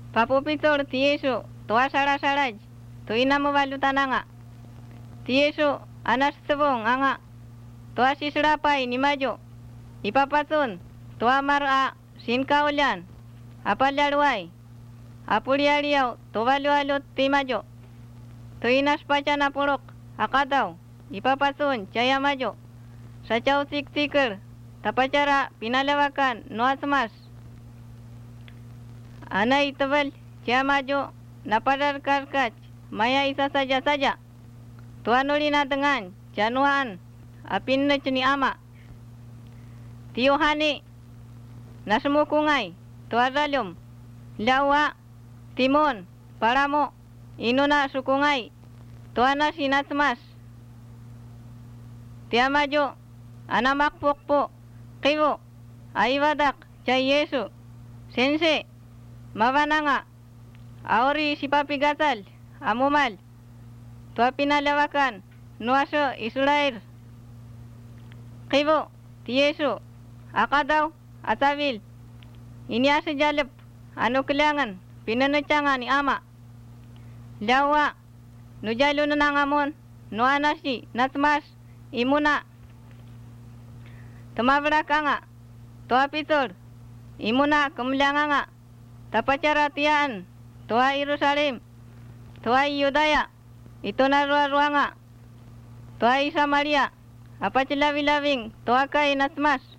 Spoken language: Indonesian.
Papupitol tiesu toa saraj tuina mo valutananga. Tiesu anas tebong anga toa sisrapai ni majo. Ipapatun toa mara sinkaulian apalyaruai. Apuliariau tovalualu timajo. Tuinas pacana purok akadaw ipapatun caya majo. Sacau tik-tiker tapacara pinalawakan noasmas. Anai tebal caya majo napadar karkach maya isa saja. Tuan ulina dengan januaan apin na ni ama. Tiyuhani nasumukungai tuan dalyum lawa timon paramo inuna sukungai tuana sinatmas. Tiamajo anamakpokpo kibo aiwadak chay Yesu sense mavananga aori si papi gatal amumal tua pinalawakan nuaso Israel kibo ti Yesu akadaw atawil ini asa jalep anu kelangan pinanucangan ni ama lawa nujalo na nangamon nuanasi natmas imuna tumabrak nga tua pitor imuna kemlanga nga tapacara tiaan tua Yerusalem tua Yudaya ito na ruwa nga tua Samaria apa cilawi-lawing tua kay natmas